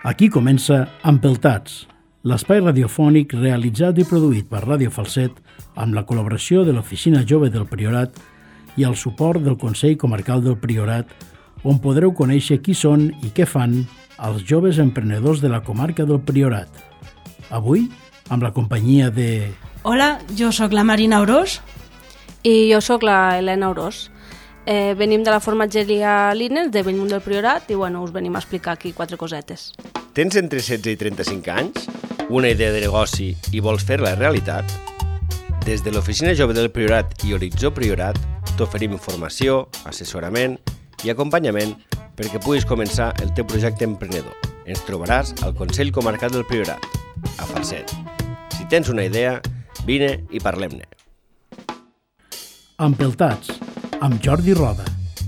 Aquí comença Empeltats, l'espai radiofònic realitzat i produït per Ràdio Falset amb la col·laboració de l'Oficina Jove del Priorat i el suport del Consell Comarcal del Priorat, on podreu conèixer qui són i què fan els joves emprenedors de la comarca del Priorat. Avui, amb la companyia de... Hola, jo sóc la Marina Aurós. I jo sóc la Helena Aurós. Venim de la formatgeria Lines de Bellmunt del Priorat i us venim a explicar aquí 4 cosetes. Tens entre 16 i 35 anys? Una idea de negoci i vols fer-la realitat? Des de l'Oficina Jove del Priorat i Horitzó Priorat t'oferim informació, assessorament i acompanyament perquè puguis començar el teu projecte emprenedor. Ens trobaràs al Consell Comarcal del Priorat, a Falset. Si tens una idea, vine i parlem-ne. Empeltats, amb Jordi Roda.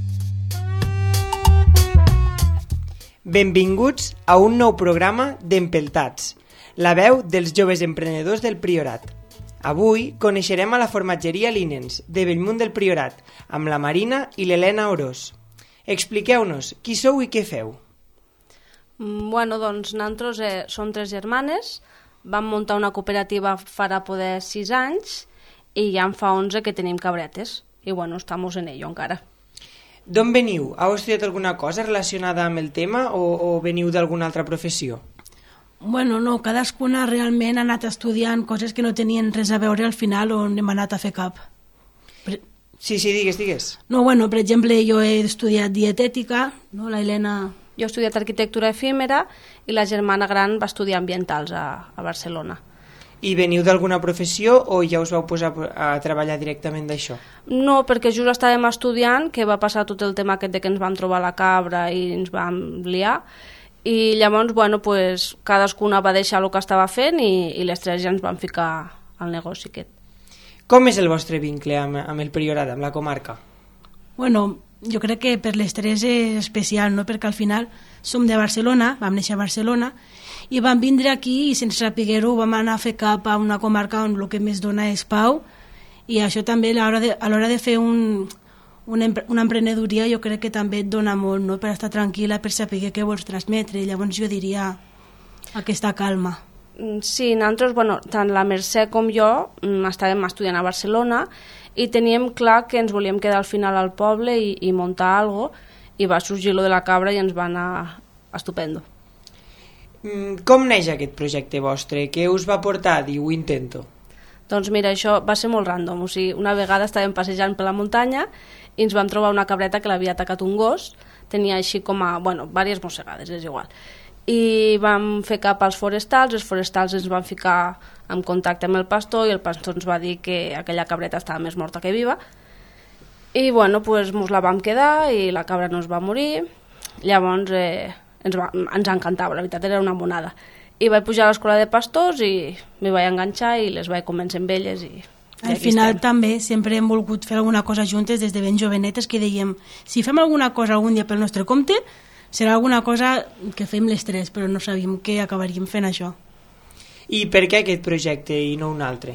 Benvinguts a un nou programa d'Empeltats, la veu dels joves emprenedors del Priorat. Avui coneixerem a la formatgeria Lines de Bellmunt del Priorat amb la Marina i l'Helena Aurós. Expliqueu-nos qui sou i què feu. Nosaltres som 3 germanes, vam muntar una cooperativa farà poder 6 anys i ja en fa 11 que tenim cabretes. I estamos en ello encara. D'on veniu? Heu estudiat alguna cosa relacionada amb el tema o veniu d'alguna altra professió? No, cadascuna realment ha anat estudiant coses que no tenien res a veure al final on hem anat a fer cap. Sí, digues. Per exemple, jo he estudiat dietètica, la Helena... Jo he estudiat arquitectura efímera i la germana gran va estudiar ambientals a Barcelona. I veniu d'alguna professió o ja us vau posar a treballar directament d'això? No, perquè just estàvem estudiant, que va passar tot el tema aquest de que ens vam trobar la cabra i ens vam liar, i llavors, cadascuna va deixar el que estava fent i les 3 ja ens vam ficar al negoci aquest. Com és el vostre vincle amb el Priorat, amb la comarca? Jo crec que per les 3 és especial, perquè al final som de Barcelona, vam néixer a Barcelona, i vam vindre aquí i sense saber-ho vam anar a fer cap a una comarca on el que més dona és pau, i això també a l'hora de fer una emprenedoria jo crec que també et dona molt, per estar tranquil·la, per saber què vols transmetre. Llavors jo diria aquesta calma. Sí, nosaltres, tant la Mercè com jo estàvem estudiant a Barcelona i teníem clar que ens volíem quedar al final al poble i muntar alguna cosa, i va sorgir lo de la cabra i ens va anar estupendo. Com neix aquest projecte vostre? Què us va portar a dir ho intento? Doncs mira, això va ser molt random. Una vegada estàvem passejant per la muntanya i ens vam trobar una cabreta que l'havia atacat un gos. Tenia així com diverses mossegades, és igual. I vam fer cap als forestals, els forestals ens van ficar en contacte amb el pastor i el pastor ens va dir que aquella cabreta estava més morta que viva. I mos la vam quedar i la cabra no es va morir. Llavors ens encantava, la veritat era una monada. I vaig pujar a l'escola de pastors i m'hi vaig enganxar i les vaig convèncer amb elles. Al final també sempre hem volgut fer alguna cosa juntes des de ben jovenetes, que dèiem, si fem alguna cosa algun dia pel nostre compte, serà alguna cosa que fem les 3, però no sabíem que acabaríem fent això. I per què aquest projecte i no un altre?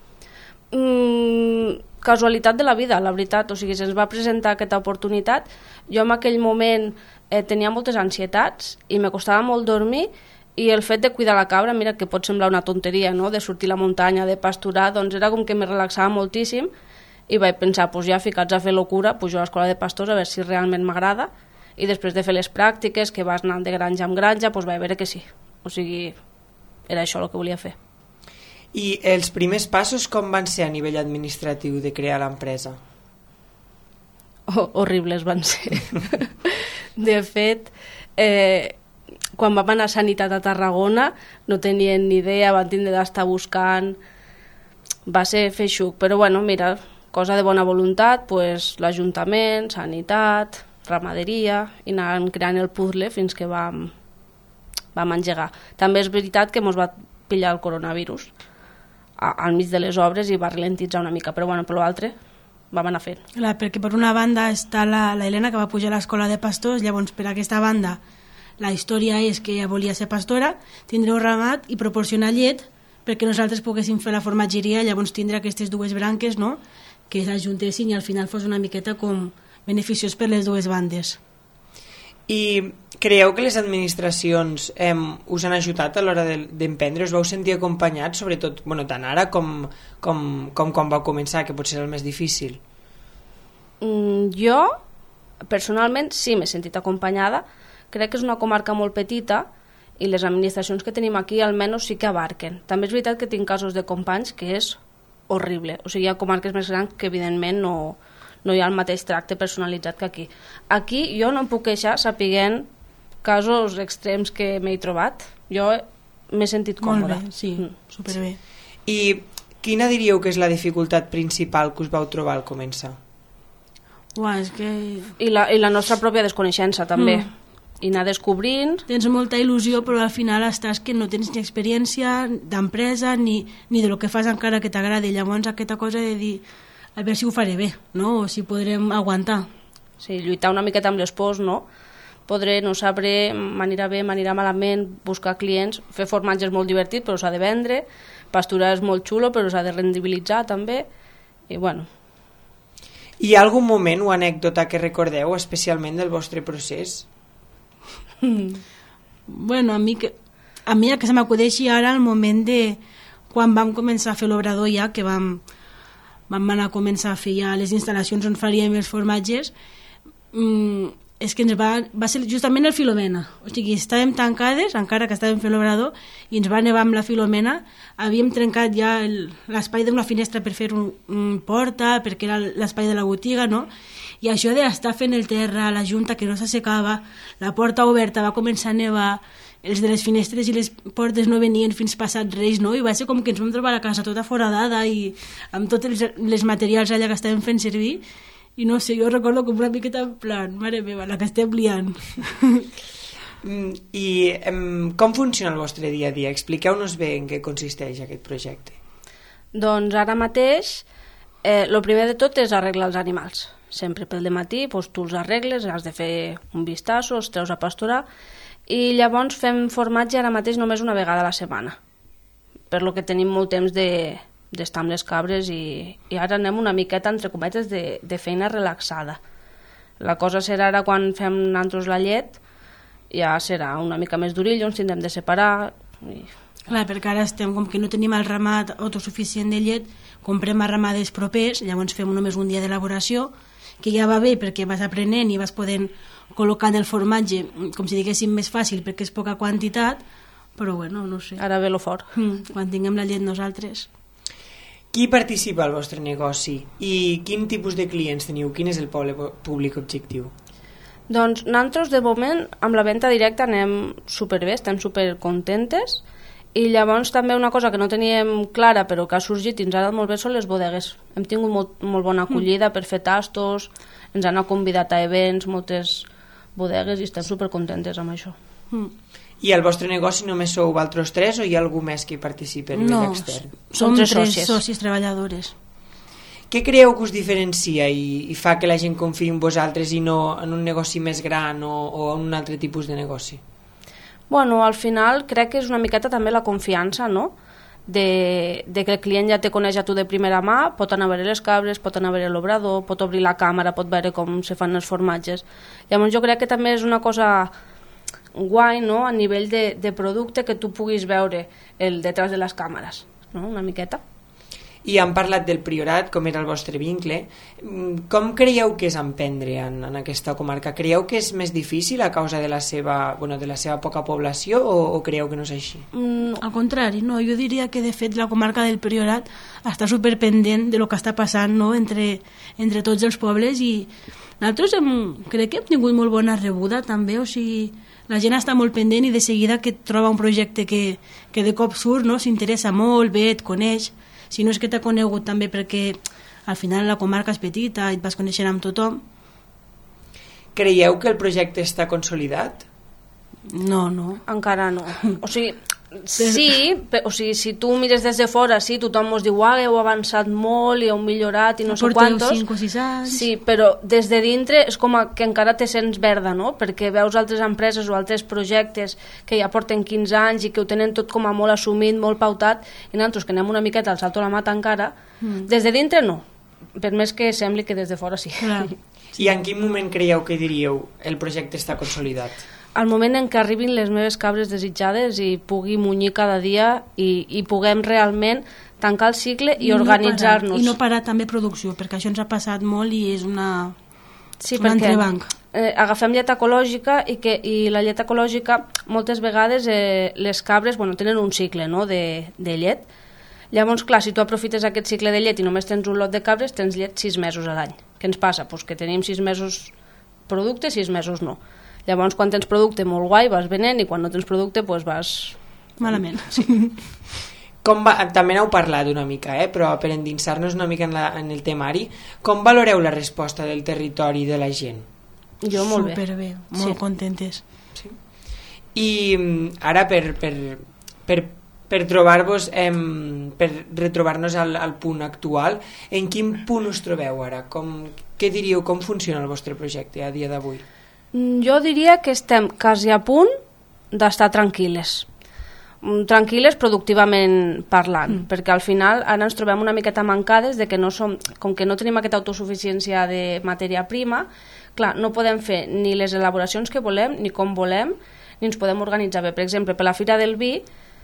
Casualitat de la vida, la veritat. Se'ns va presentar aquesta oportunitat. Jo en aquell moment tenia moltes ansietats i me costava molt dormir, i el fet de cuidar la cabra, mira que pot semblar una tonteria, de sortir a la muntanya, de pasturar, doncs era com que me relaxava moltíssim i vaig pensar, ja ficats a fer locura, pujo a l'escola de pastors a veure si realment m'agrada, i després de fer les pràctiques, que vas anar de granja en granja, vaig veure que sí. Era això el que volia fer. I els primers passos com van ser a nivell administratiu de crear l'empresa? Horribles van ser. De fet, quan vam anar a Sanitat a Tarragona no tenien ni idea, van tindre d'estar buscant, va ser feixuc, però mira, cosa de bona voluntat, l'Ajuntament, Sanitat, Ramaderia, i anàvem creant el puzzle fins que vam engegar. També és veritat que ens va pillar el coronavirus al mig de les obres i va ralentitzar una mica, però per l'altre vam anar fent. Clar, perquè per una banda està la Helena, que va pujar a l'escola de pastors, llavors per aquesta banda la història és que ella volia ser pastora, tindre un ramat i proporcionar llet perquè nosaltres poguéssim fer la formatgeria, llavors tindre aquestes 2 branques, que s'ajuntessin i al final fos una miqueta com beneficiós per les 2 bandes. I Creieu que les administracions us han ajudat a l'hora d'emprendre? Us vau sentir acompanyats, sobretot, tant ara com quan vau començar, que potser és el més difícil? Jo, personalment, sí m'he sentit acompanyada. Crec que és una comarca molt petita i les administracions que tenim aquí almenys sí que abarquen. També és veritat que tinc casos de companys que és horrible. O sigui, hi ha comarques més grans que evidentment no hi ha el mateix tracte personalitzat que aquí. Aquí jo no em puc queixar sapiguent casos extrems que m'he trobat. Jo m'he sentit còmoda. Molt bé, sí, superbé. I quina diríeu que és la dificultat principal que us vau trobar al començar? Uah, és que... I la nostra pròpia desconeixença, també. I anar descobrint... Tens molta il·lusió, però al final estàs que no tens ni experiència d'empresa ni de lo que fas encara que t'agradi. Llavors aquesta cosa de dir a veure si ho faré bé, no? O si podrem aguantar. Sí, lluitar una miqueta amb les pors, no? Podré, no sabré, m'anirà bé, m'anirà malament, buscar clients, fer formatge és molt divertit, però s'ha de vendre, pasturar és molt xulo, però s'ha de rendibilitzar també, i bueno... Hi ha algun moment o anècdota que recordeu especialment del vostre procés? Bueno, a mi el que se m'acudeixi ara el moment de quan vam començar a fer l'obrador ja, que vam anar a començar a fer ja les instal·lacions on faríem els formatges, és que va ser justament el Filomena. O sigui, estàvem tancades, encara que estàvem fent l'obrador, i ens va nevar amb la Filomena. Havíem trencat ja l'espai d'una finestra per fer un porta, perquè era l'espai de la botiga, no? I això d'estar fent el terra, la junta que no s'assecava, la porta oberta, va començar a nevar, els de les finestres i les portes no venien fins passat Reis, no? I va ser com que ens vam trobar la casa tota foradada i amb tots els materials allà que estàvem fent servir. I no sé, jo recordo com una miqueta en plan, mare meva, la que estem liant. I com funciona el vostre dia a dia? Expliqueu-nos bé en què consisteix aquest projecte. Doncs ara mateix, el primer de tot és arreglar els animals. Sempre pel dematí tu els arregles, has de fer un vistazo, els treus a pasturar, i llavors fem formatge ara mateix només una vegada a la setmana, per lo que tenim molt temps d'estar amb les cabres i ara anem una miqueta, entre cometes, de feina relaxada. La cosa serà ara quan fem nosaltres la llet, ja serà una mica més d'orill, ens tindrem de separar. Clar, perquè ara estem, com que no tenim el ramat autosuficient de llet, comprem a ramades propers, llavors fem només un dia d'elaboració, que ja va bé perquè vas aprenent i vas podent col·locant el formatge, com si diguéssim, més fàcil perquè és poca quantitat, però bueno, no sé. Ara ve lo fort. Quan tinguem la llet nosaltres. Qui participa al vostre negoci i quin tipus de clients teniu? Quin és el públic objectiu? Doncs nosaltres de moment amb la venda directa anem superbé, estem supercontentes, i llavors també una cosa que no teníem clara però que ha sorgit i ens ha anat molt bé són les bodegues. Hem tingut molt bona acollida per fer tastos, ens han convidat a events, moltes bodegues, i estem supercontentes amb això. I al vostre negoci només sou vosaltres tres o hi ha algú més que hi participa a nivell extern? Som tres socis treballadores. Què creieu que us diferencia i fa que la gent confiï en vosaltres i no en un negoci més gran o en un altre tipus de negoci? Bueno, al final crec que és una miqueta també la confiança, no? De que el client ja te coneix a tu de primera mà, pot anar a veure les cabres, pot anar a veure l'obrador, pot obrir la càmera, pot veure com se fan els formatges. Llavors jo crec que també és una cosa guai, no?, a nivell de producte, que tu puguis veure el detrás de les càmeres, no?, una miqueta. I han parlat del Priorat, com era el vostre vincle. Com creieu que és emprendre en aquesta comarca? Creieu que és més difícil a causa de la seva poca població o creieu que no és així? Al contrari, no, jo diria que de fet la comarca del Priorat està superpendent de lo que està passant, no?, entre tots els pobles, i nosaltres crec que hem tingut molt bona rebuda també, o sigui, la gent està molt pendent i de seguida que troba un projecte que de cop surt, no?, s'interessa molt, bé, et coneix. Si no és que t'ha conegut també perquè al final la comarca és petita i et vas conèixer amb tothom. Creieu que el projecte està consolidat? No. Encara no. O sigui, sí, o sigui, si tu mires des de fora, sí, tothom ens diu que heu avançat molt i heu millorat i no sé quantos. Porteu 5 o 6 anys. Sí, però des de dintre és com que encara te sents verda, no? Perquè veus altres empreses o altres projectes que ja porten 15 anys i que ho tenen tot com a molt assumit, molt pautat, i nosaltres que anem una miqueta al salto a la mata encara, des de dintre no, per més que sembli que des de fora sí. Clar. I en quin moment creieu que diríeu el projecte està consolidat? al moment en què arribin les meves cabres desitjades i pugui munyir cada dia i puguem realment tancar el cicle i organitzar-nos. I no parar també producció, perquè això ens ha passat molt i és un entrebanc. Agafem llet ecològica i la llet ecològica moltes vegades les cabres tenen un cicle, no?, de llet. Llavors, clar, si tu aprofites aquest cicle de llet i només tens un lot de cabres, tens llet 6 mesos a l'any. Què ens passa? Pues que tenim 6 mesos producte, 6 mesos no. Llavors, quan tens producte molt guai, vas venent, i quan no tens producte, pues vas... malament. També n'heu parlat una mica, però per endinsar-nos una mica en el temari, com valoreu la resposta del territori i de la gent? Jo molt bé. Superbé, molt contentes. Sí. I ara per trobar-vos, per retrobar-nos al punt actual, en quin punt us trobeu ara? Què diríeu, com funciona el vostre projecte a dia d'avui? Jo diria que estem quasi a punt d'estar tranquil·les productivament parlant, perquè al final ara ens trobem una miqueta mancades de que com que no tenim aquesta autosuficiència de matèria prima, clar, no podem fer ni les elaboracions que volem, ni com volem, ni ens podem organitzar bé. Per exemple, per la Fira del Vi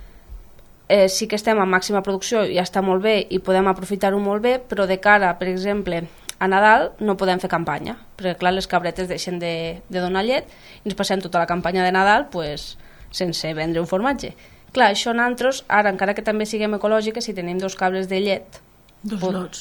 sí que estem en màxima producció i està molt bé i podem aprofitar-ho molt bé, però de cara, per exemple, a Nadal no podem fer campanya, perquè clar, les cabretes deixen de donar llet i ens passem tota la campanya de Nadal sense vendre un formatge. Clar, això nosaltres, ara, encara que també siguem ecològiques, si tenim 2 cabres de llet, dos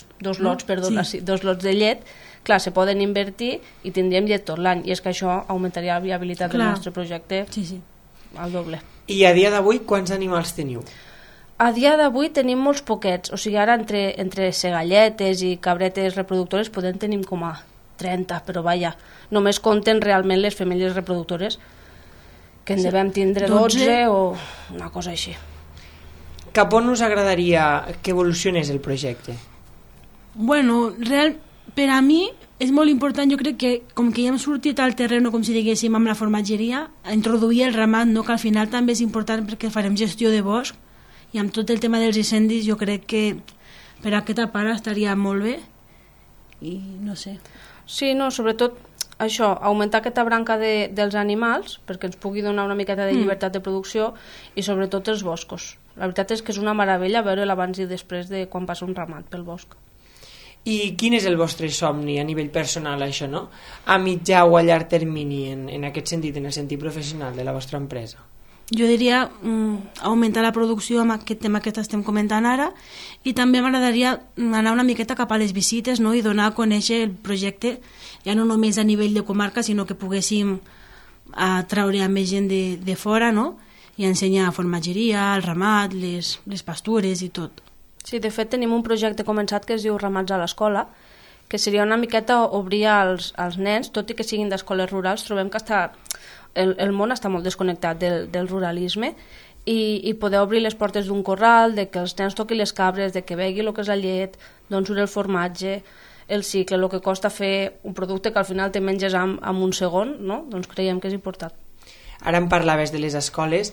lots de llet, clar, se poden invertir i tindríem llet tot l'any, i és que això augmentaria la viabilitat del nostre projecte al doble. I a dia d'avui, quants animals teniu? A dia d'avui tenim molts poquets, o sigui, ara entre segalletes i cabretes reproductores podem tenir com a 30, però vaja, només compten realment les femelles reproductores, que en devem tindre 12 o una cosa així. Cap on us agradaria que evolucionés el projecte? Bueno, per a mi és molt important, jo crec que com que ja hem sortit al terreny, com si diguéssim, amb la formatgeria, a introduir el ramat, no? Que al final també és important perquè farem gestió de bosc i amb tot el tema dels incendis jo crec que per aquesta part estaria molt bé i no sé. Sí, no, sobretot això, augmentar aquesta branca dels animals perquè ens pugui donar una miqueta de llibertat de producció i sobretot els boscos. La veritat és que és una meravella veure l'abans i després de quan passa un ramat pel bosc. I quin és el vostre somni a nivell personal, això, no? A mitjà o a llarg termini, en aquest sentit, en el sentit professional de la vostra empresa? Jo diria augmentar la producció amb aquest tema que estem comentant ara i també m'agradaria anar una miqueta cap a les visites, no? I donar a conèixer el projecte ja no només a nivell de comarca sinó que poguéssim traure a més gent de fora, no? I ensenyar formatgeria, el ramat, les pastures i tot. Sí, de fet tenim un projecte començat que es diu Ramats a l'Escola, que seria una miqueta obrir als nens, tot i que siguin d'escoles rurals, trobem que el món està molt desconnectat del ruralisme i poder obrir les portes d'un corral, de que els nens toquin les cabres, de que vegi el que és la llet, d'on surt el formatge, el cicle, el que costa fer un producte que al final te menges amb un segon, no? Doncs creiem que és important. Ara em parlaves de les escoles.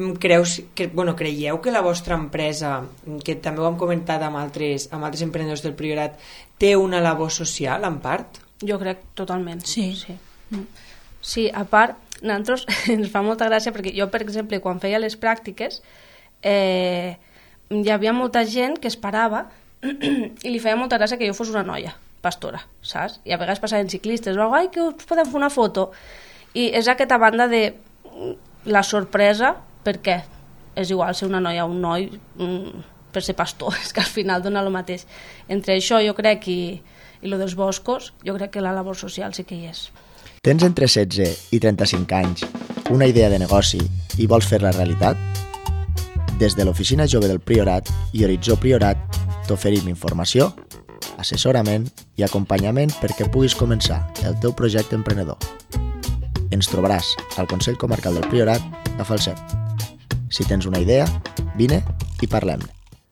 Creieu que la vostra empresa, que també ho hem comentat amb altres emprenedors del Priorat, té una labor social, en part? Jo crec totalment. Sí. Sí, a part, nosaltres ens fa molta gràcia perquè jo, per exemple, quan feia les pràctiques hi havia molta gent que esperava i li feia molta gràcia que jo fos una noia pastora, saps? I a vegades passaven ciclistes o ai, que us podem fer una foto. I és aquesta banda de la sorpresa, perquè és igual ser una noia o un noi per ser pastor, és que al final dona el mateix. Entre això jo crec i lo dels boscos, jo crec que la labor social sí que hi és. Tens entre 16 i 35 anys, una idea de negoci i vols fer-la realitat? Des de l'Oficina Jove del Priorat i Horitzó Priorat t'oferim informació, assessorament i acompanyament perquè puguis començar el teu projecte emprenedor. Ens trobaràs al Consell Comarcal del Priorat a Falset. Si tens una idea, vine i parlem-ne.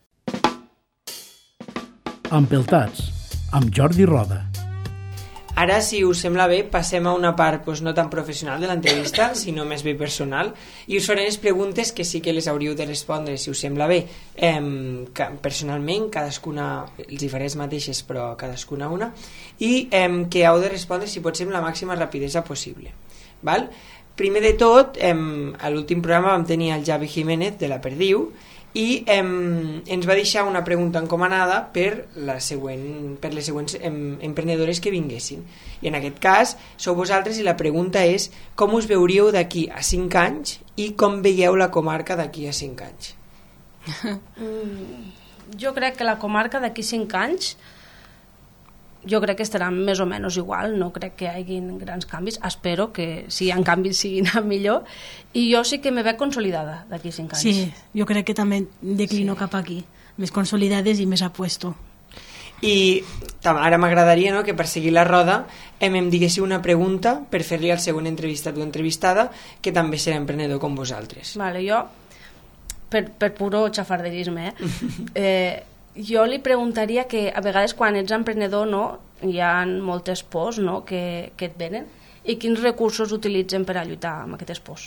Empeltats, amb Jordi Roda. Ara, si us sembla bé, passem a una part no tan professional de l'entrevista, sinó més bé personal, i us faré les preguntes que sí que les hauríeu de respondre, si us sembla bé, personalment, cadascuna, els hi faré les mateixes, però cadascuna una, i que heu de respondre, si pot ser, amb la màxima rapidesa possible. Val? Primer de tot, a l'últim programa vam tenir el Javi Jiménez de la Perdiu i ens va deixar una pregunta encomanada per les següents emprenedores que vinguessin. I en aquest cas sou vosaltres i la pregunta és com us veuríeu d'aquí a 5 anys i com veieu la comarca d'aquí a 5 anys? Jo crec que la comarca d'aquí 5 anys jo crec que estarà més o menys igual, no crec que hi hagin grans canvis, espero que si hi ha canvis siguin a millor, i jo sí que me veig consolidada d'aquí 5 anys. Sí, jo crec que també declino cap aquí, més consolidades i més apuesto. I ara m'agradaria, no, que per seguir la roda em diguéssiu una pregunta per fer-li al següent entrevistat o entrevistada que també serà emprenedor com vosaltres. Vale, jo, per puro xafarderisme, jo li preguntaria que a vegades quan ets emprenedor, no, hi ha moltes pors, no, que et venen, i quins recursos utilitzen per a lluitar amb aquestes pors?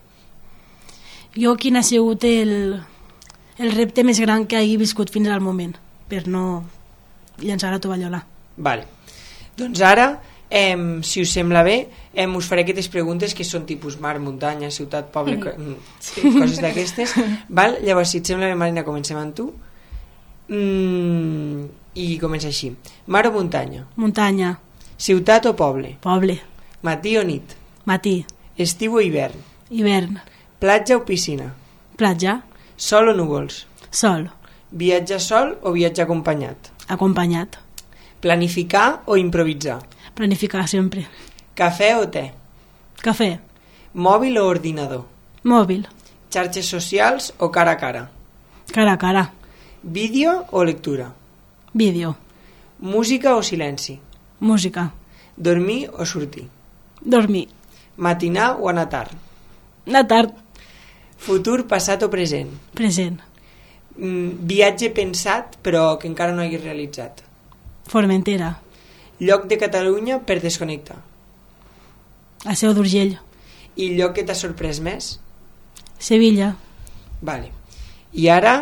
Jo quin ha sigut el repte més gran que hagi viscut fins al moment, per no llançar la tovallola. Vale. Doncs ara, si us sembla bé, us faré aquestes preguntes que són tipus mar, muntanya, ciutat, poble, coses d'aquestes. Val? Llavors, si et sembla bé, Marina, comencem amb tu. I comença així. Mar o muntanya? Muntanya. Ciutat o poble? Poble. Matí o nit? Matí. Estiu o hivern? Hivern. Platja o piscina? Platja. Sol o núvols? Sol. Viatjar sol o viatjar acompanyat? Acompanyat. Planificar o improvisar? Planificar sempre. Cafè o te? Cafè. Mòbil o ordinador? Mòbil. Xarxes socials o cara a cara? Cara a cara. Vídeo o lectura? Vídeo. Música o silenci? Música. Dormir o sortir? Dormir. Matinar o anar tard? Anar tard. Futur, passat o present? Present. Viatge pensat però que encara no hagis realitzat? Formentera. Lloc de Catalunya per desconnectar? A Seu d'Urgell. I lloc que t'ha sorprès més? Sevilla. Vale. I ara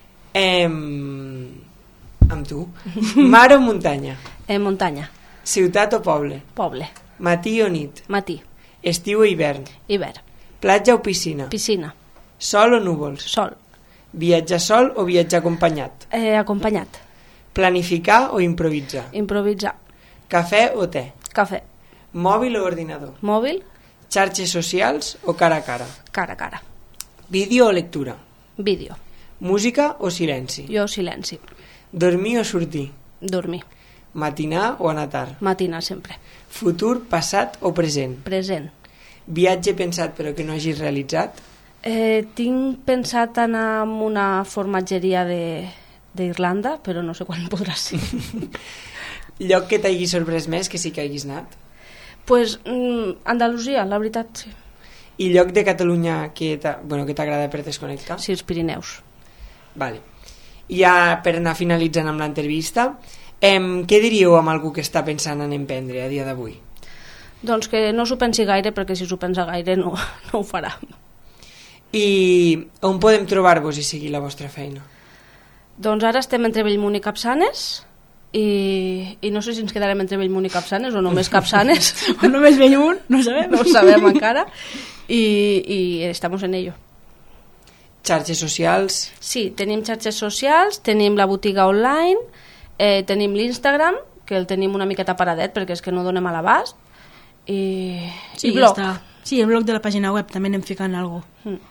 amb tu. Mar o muntanya? Muntanya. Ciutat o poble? Poble. Matí o nit? Matí. Estiu o hivern? Hivern. Platja o piscina? Piscina. Sol o núvols? Sol. Viatjar sol o viatjar acompanyat? Acompanyat. Planificar o improvisar? Improvisar. Cafè o te? Cafè. Mòbil o ordinador? Mòbil. Xarxes socials o cara a cara? Cara a cara. Vídeo o lectura? Vídeo. Música o silenci? Jo silenci. Dormir o sortir? Dormir. Matinar o anar tard? Matinar sempre. Futur, passat o present? Present. Viatge pensat però que no hagis realitzat? Tinc pensat anar a una formatgeria d'Irlanda, però no sé quan podrà ser. Lloc que t'hagi sorprès més, que sí que hagis anat? Pues Andalusia, la veritat, sí. I lloc de Catalunya que t'agrada per desconnectar? Sí, els Pirineus. Vale. Ja per anar finalitzant amb l'entrevista, què diríeu amb algú que està pensant en emprendre a dia d'avui? Doncs que no s'ho pensi gaire, perquè si s'ho pensa gaire no ho farà. I on podem trobar-vos i seguir la vostra feina? Doncs ara estem entre Bellmunt i Capçanes, i no sé si ens quedarem entre Bellmunt i Capçanes o només Capçanes o només Bellmunt, no sabem. No ho sabem encara, i estamos en ello. Xarxes socials? Sí, tenim xarxes socials, tenim la botiga online, tenim l'Instagram, que el tenim una miqueta paradet perquè és que no donem a l'abast, i blog. Ja sí, el blog de la pàgina web també anem ficant alguna cosa.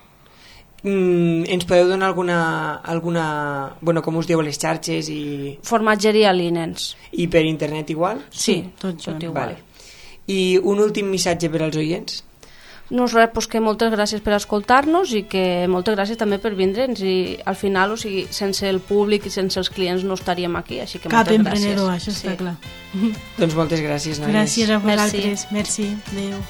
Ens podeu donar alguna com us dieu les xarxes i... Formatgeria Linens. I per internet igual? Sí, tot igual. Vale. I un últim missatge per als oients? No és res, doncs que moltes gràcies per escoltar-nos i que moltes gràcies també per vindre'ns, i al final, o sigui, sense el públic i sense els clients no estaríem aquí, així que Cap moltes emprenedor, gràcies. això està clar. Doncs moltes gràcies, noies. Gràcies a vosaltres. Merci. Adéu.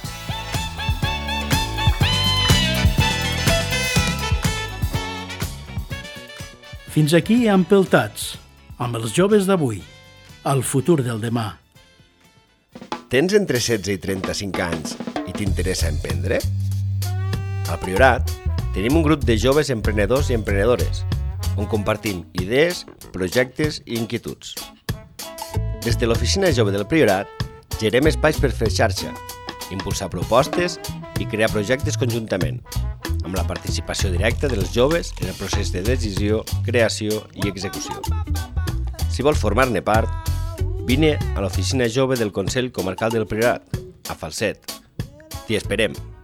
Fins aquí Empeltats, amb els joves d'avui, el futur del demà. Tens entre 16 i 35 anys i t'interessa emprendre? Al Priorat tenim un grup de joves emprenedors i emprenedores on compartim idees, projectes i inquietuds. Des de l'Oficina Jove del Priorat gerem espais per fer xarxa, impulsar propostes i crear projectes conjuntament, amb la participació directa dels joves en el procés de decisió, creació i execució. Si vols formar-ne part, vine a l'Oficina Jove del Consell Comarcal del Priorat, a Falset. T'hi esperem!